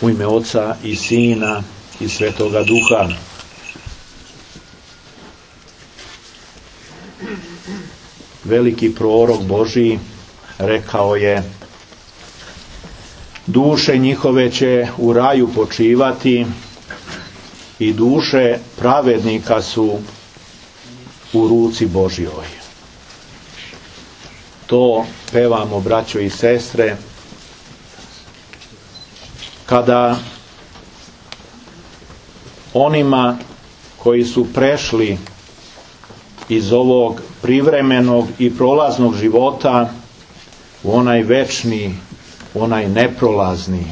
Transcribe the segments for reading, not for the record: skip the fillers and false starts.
U ime Oca i Sina i Svetoga Duha. Veliki prorok Božji rekao je: duše njihove će u raju počivati i duše pravednika su u ruci Božjoj. To pevamo, braćo i sestre, kada onima koji su prešli iz ovog privremenog i prolaznog života u onaj večni, onaj neprolazni.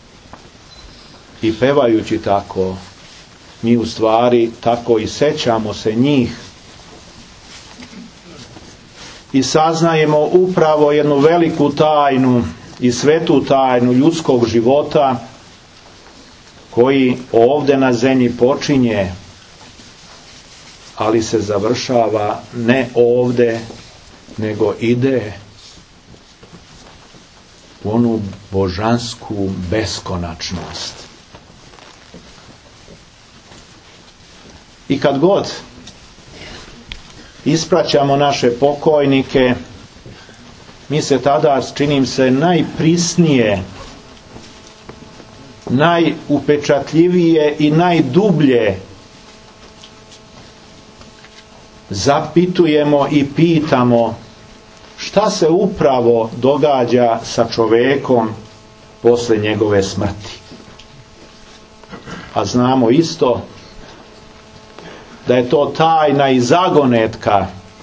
I pevajući tako, mi u stvari tako i sećamo se njih i saznajemo upravo jednu veliku tajnu i svetu tajnu ljudskog života koji ovdje na zemlji počinje, ali se završava ne ovdje, nego ide u onu božansku beskonačnost. I kad god ispraćamo naše pokojnike, mi se tada, činim se, najprisnije, najupečatljivije i najdublje zapitujemo i pitamo šta se upravo događa sa čovekom posle njegove smrti. A znamo isto da je to tajna i zagonetka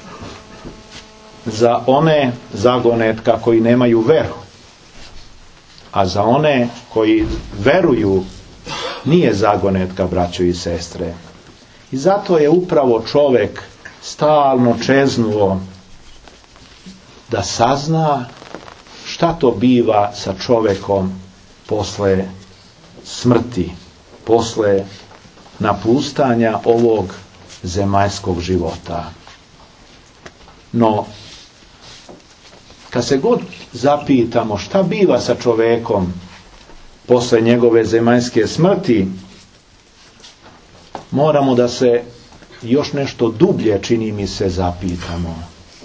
za one zagonetka koji nemaju veru. A za one koji veruju nije zagonetka, braćo i sestre. I zato je upravo čovjek stalno čeznuo da sazna šta to biva sa čovjekom posle smrti, posle napustanja ovog zemaljskog života. No, kad se god zapitamo šta biva sa čovjekom posle njegove zemaljske smrti, moramo da se još nešto dublje, čini mi se, zapitamo.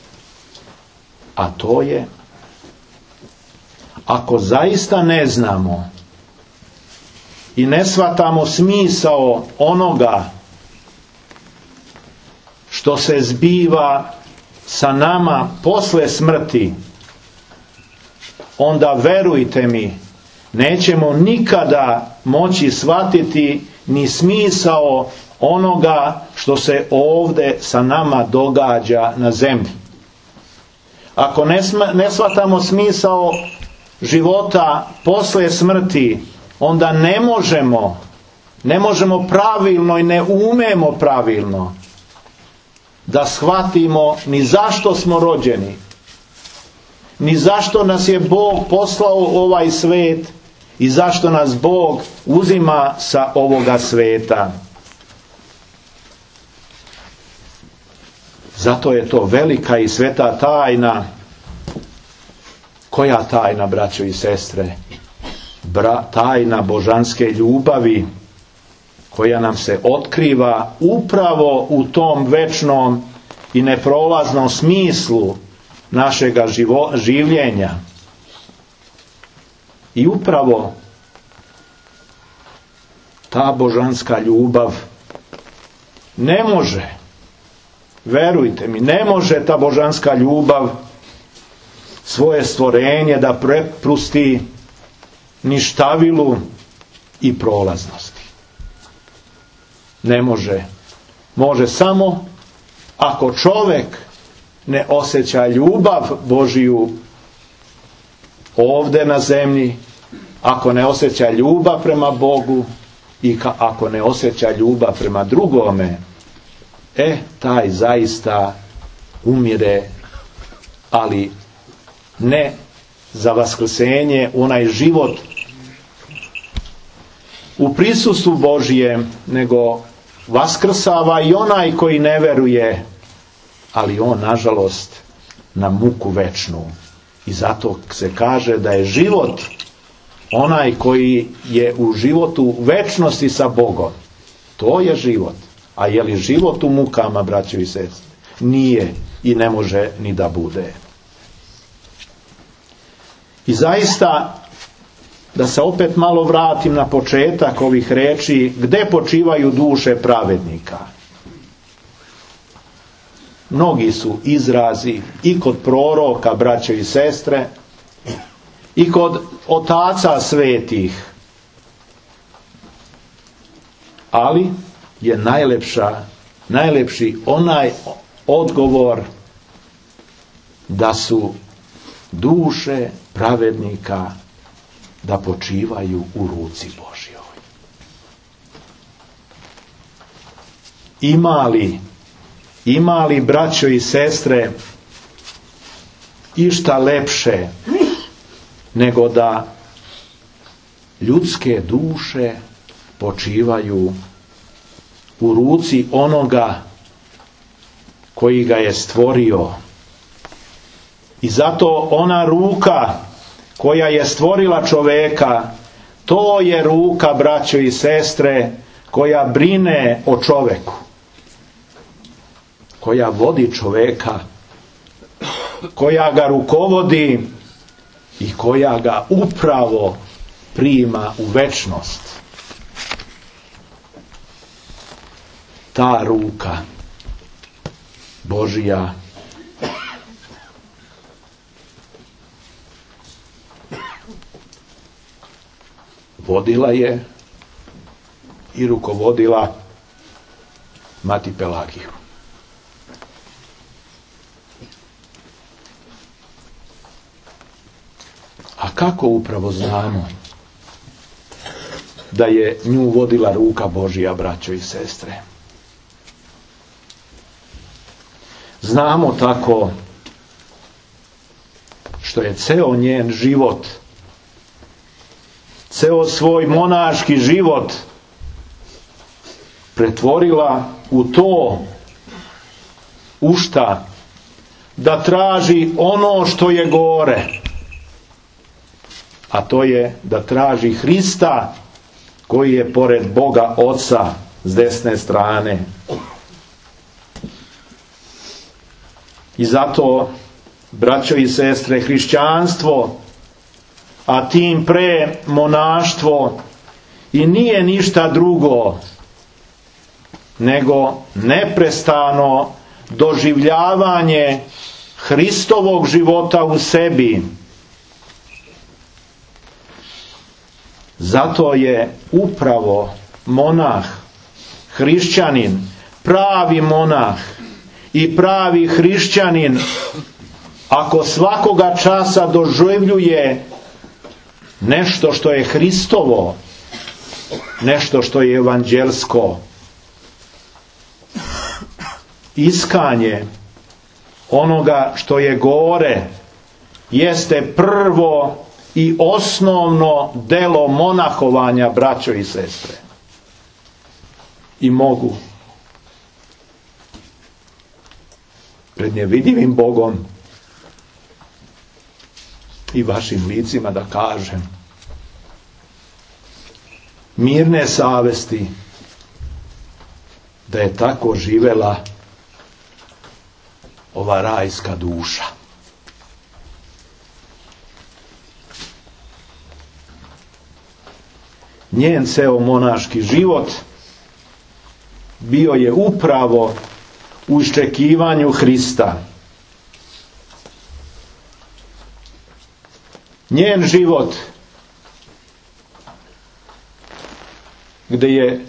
A to je, ako zaista ne znamo i ne shvatamo smisao onoga što se zbiva sa nama posle smrti, onda verujte mi, nećemo nikada moći shvatiti ni smisao onoga što se ovdje sa nama događa na zemlji. Ako ne shvatamo smisao života posle smrti, onda ne možemo pravilno i ne umemo pravilno da shvatimo ni zašto smo rođeni, ni zašto nas je Bog poslao u ovaj svet i zašto nas Bog uzima sa ovoga sveta. Zato je to velika i sveta tajna. Koja tajna, braćo i sestre? Tajna božanske ljubavi, koja nam se otkriva upravo u tom večnom i neprolaznom smislu našega življenja. I upravo ta božanska ljubav ne može, verujte mi, ne može ta božanska ljubav svoje stvorenje da preprusti ništavilu i prolaznosti. Ne može. Može samo ako čovjek ne osjeća ljubav Božiju ovdje na zemlji, ako ne osjeća ljubav prema Bogu i ako ne osjeća ljubav prema drugome, taj zaista umire, ali ne za vaskrsenje, onaj život u prisustvu Božijem, nego vaskrsava i onaj koji ne veruje, ali on, nažalost, na muku večnu. I zato se kaže da je život onaj koji je u životu večnosti sa Bogom. To je život. A je li život u mukama, braćo i sestre? Nije i ne može ni da bude. I zaista, da se opet malo vratim na početak ovih reči, gde počivaju duše pravednika? Mnogi su izrazi i kod proroka, braćo i sestre, i kod otaca svetih. Ali je najlepši onaj odgovor da su duše pravednika da počivaju u ruci Božjoj. Ima li, braćo i sestre, išta lepše nego da ljudske duše počivaju u ruci onoga koji ga je stvorio? I zato ona ruka koja je stvorila čoveka, to je ruka, braćo i sestre, koja brine o čoveku, koja vodi čoveka, koja ga rukovodi i koja ga upravo prima u večnost. Ta ruka Božja vodila je i rukovodila mati Pelagiju. A kako upravo znamo da je nju vodila ruka Božja, braćo i sestre? Znamo tako što je ceo njen život, ceo svoj monaški život pretvorila u to, u šta? Da traži ono što je gore. A to je da traži Hrista koji je pored Boga Oca s desne strane. I zato, braćo i sestre, hrišćanstvo, a tim pre monaštvo, i nije ništa drugo nego neprestano doživljavanje Hristovog života u sebi. Zato je upravo monah, hrišćanin, pravi monah i pravi hrišćanin, ako svakoga časa doživljuje nešto što je Hristovo, nešto što je evanđelsko, iskanje onoga što je gore, jeste prvo i osnovno delo monahovanja, braćo i sestre. I mogu pred nevidljivim Bogom i vašim licima da kažem, mirne savesti, da je tako živela ova rajska duša. Njen ceo monaški život bio je upravo u iščekivanju Hrista. Njen život, gdje je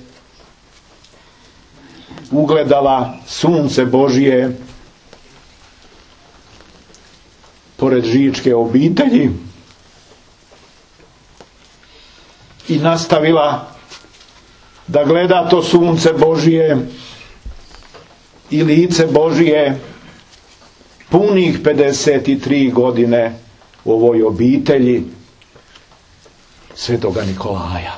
ugledala sunce Božije pored žičke obitelji i nastavila da gleda to sunce Božije i lice Božije punih 53 godine u ovoj obitelji Svetoga Nikolaja.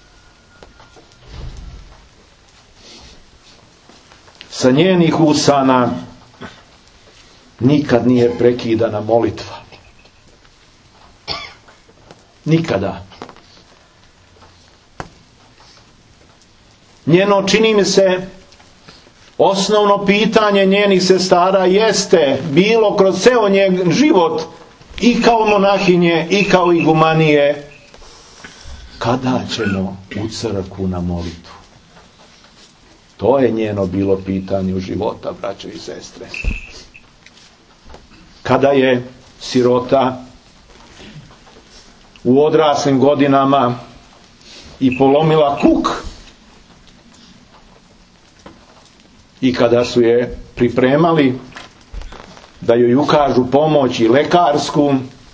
Sa njenih usana nikad nije prekidana molitva. Nikada. Njeno, čini mi se, osnovno pitanje njenih sestara jeste bilo kroz ceo njen život, i kao monahinje i kao igumanije, kada ćemo u crkvu na molitvu? To je njeno bilo pitanje u života, braćo i sestre. Kada je sirota u odraslim godinama i polomila kuk, i kada su je pripremali da joj ukažu pomoć i lekarsku,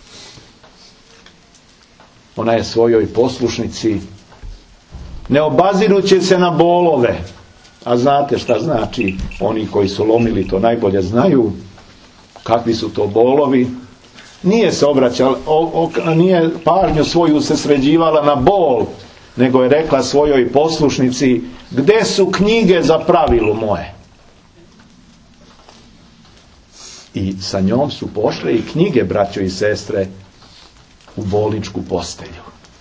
ona je svojoj poslušnici, ne obazirući se na bolove, a znate šta znači, oni koji su lomili to najbolje znaju kakvi su to bolovi, nije se obraćala, nije pažnju svoju se sređivala na bol, nego je rekla svojoj poslušnici: gde su knjige za pravilo moje? I sa njom su pošle i knjige, braćo i sestre, u bolničku postelju.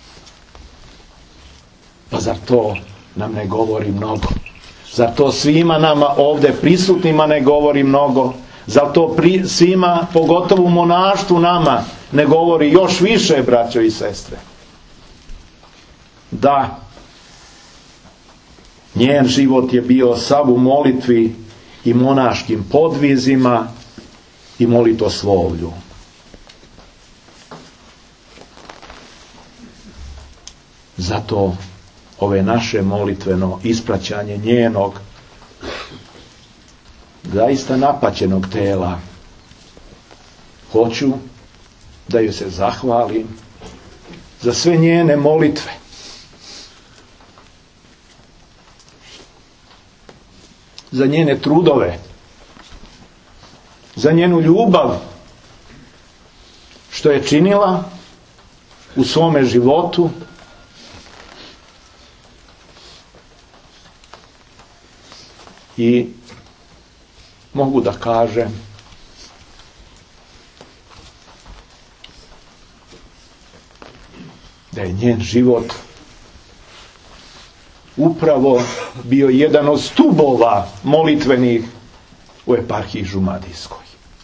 Pa zar to nam ne govori mnogo? Zar to svima nama ovdje prisutnima ne govori mnogo? Zar to svima, pogotovo u monaštvu nama, ne govori još više, braćo i sestre? Da, njen život je bio sav u molitvi i monaškim podvizima i molitoslovlju. Zato ove naše molitveno ispraćanje njenog zaista napaćenog tela, hoću da joj se zahvalim za sve njene molitve, za njene trudove, za njenu ljubav što je činila u svome životu, i mogu da kažem da je njen život upravo bio jedan od stubova molitvenih u eparhiji Žumadijskoj.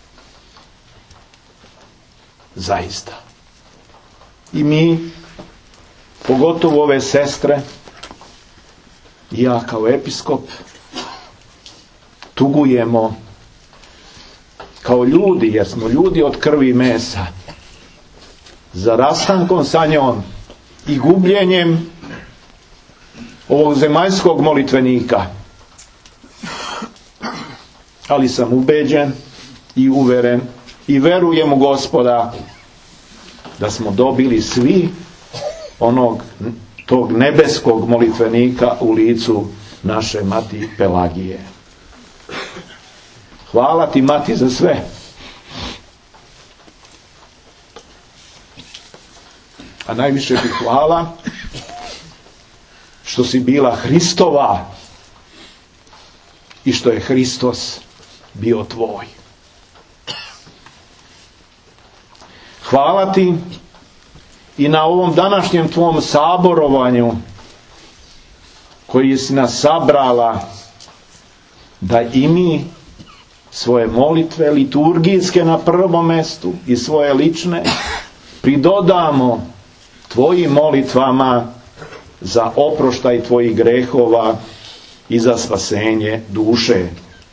Zaista. I mi, pogotovo ove sestre, i ja kao episkop, tugujemo kao ljudi, jer smo ljudi od krvi i mesa, za rastankom sa njom i gubljenjem ovog zemaljskog molitvenika. Ali sam ubeđen i uveren i verujem u Gospoda da smo dobili svi tog nebeskog molitvenika u licu naše mati Pelagije. Hvala ti, mati, za sve. A najviše ti hvala što si bila Hristova i što je Hristos bio tvoj. Hvala ti i na ovom današnjem tvom saborovanju koji si nas sabrala da i mi svoje molitve liturgijske na prvom mestu i svoje lične pridodamo tvojim molitvama za oproštaj tvojih grehova i za spasenje duše.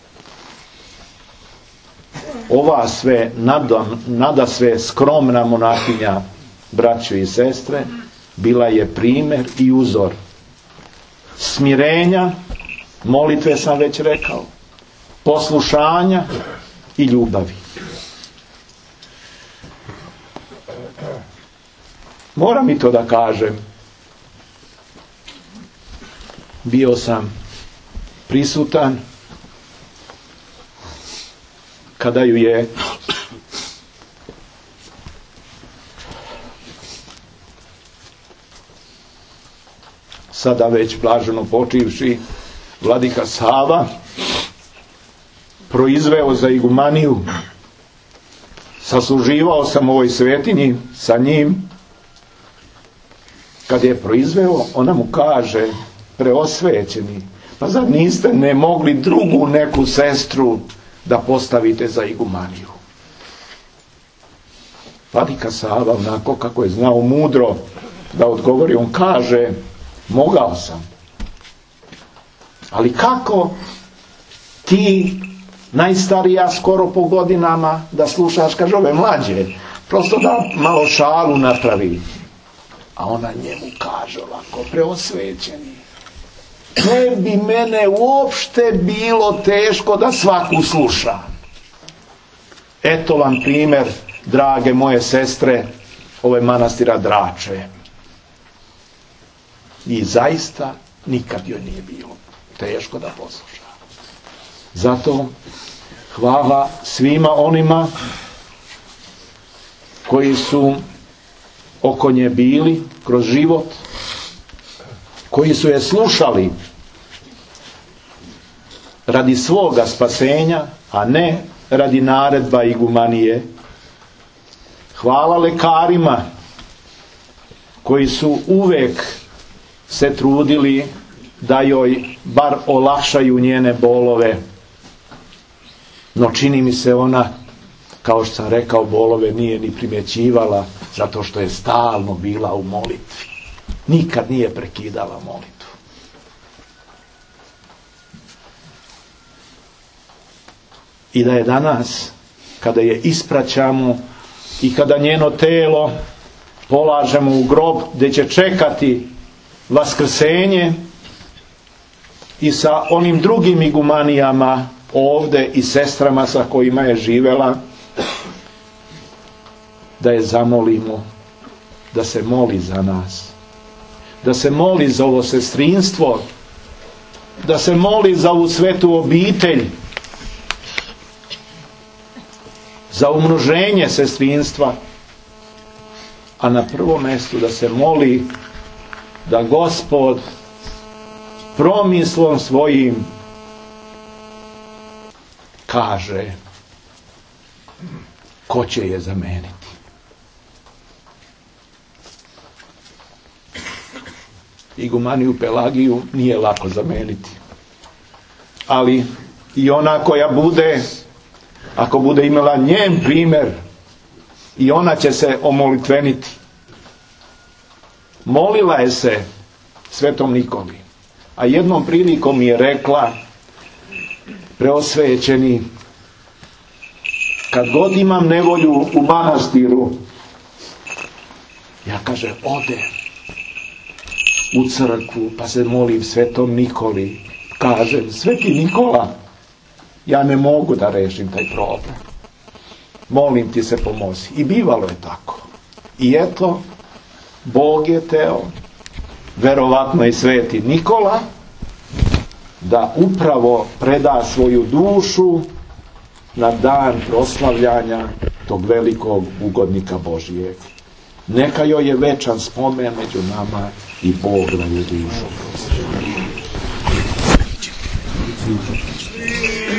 Ova sve nadasve skromna monahinja, braćo i sestre, bila je primjer i uzor smirenja, molitve sam već rekao, poslušanja i ljubavi. Moram i to da kažem. Bio sam prisutan kada ju je sada već blaženo počivši vladika Sava proizveo za igumaniju. Sasluživao sam u ovoj svetinji sa njim. Kad je proizveo, ona mu kaže: preosvećeni, pa zar niste ne mogli drugu neku sestru da postavite za igumaniju? Vladika Sava, onako kako je znao mudro da odgovori, on kaže, mogao sam. Ali kako ti, najstarija skoro po godinama, da slušaš, kaže, ove mlađe, prosto da malo šalu napravi. A ona njemu kaže ovako, preosvećeni, ne bi mene uopšte bilo teško da svaku sluša. Eto vam primjer, drage moje sestre, ove manastira Drače. I zaista nikad joj nije bilo teško da posluša. Zato hvala svima onima koji su oko nje bili kroz život, koji su je slušali radi svoga spasenja, a ne radi naredba igumanije. Hvala lekarima koji su uvek se trudili da joj bar olakšaju njene bolove. No čini mi se ona, kao što sam rekao, bolove nije ni primjećivala, zato što je stalno bila u molitvi. Nikad nije prekidala molitvu. I da je danas, kada je ispraćamo i kada njeno telo polažemo u grob gdje će čekati vaskrsenje, i sa onim drugim igumanijama ovdje i sestrama sa kojima je živela, da je zamolimo da se moli za nas, da se moli za ovo sestrinstvo, da se moli za ovu svetu obitelj, za umnoženje sestrinstva, a na prvom mjestu da se moli da Gospod promislom svojim kaže ko će je zameniti. Igumaniju Pelagiju nije lako zameniti, ali i ona koja bude, ako bude imala njen primjer, i ona će se omolitveniti. Molila je se svetom Nikoli, a jednom prilikom je rekla, preosvećeni, kad god imam nevolju u manastiru, ja, kaže, ode u crkvu pa se molim svetom Nikoli. Kažem, sveti Nikola, ja ne mogu da rešim taj problem, molim ti se pomozi. I bivalo je tako. I eto, Bog je teo, verovatno i sveti Nikola, da upravo preda svoju dušu na dan proslavljanja tog velikog ugodnika Božijeg. Neka joj je večan spomen među nama i Bog da je dušu proslavlja.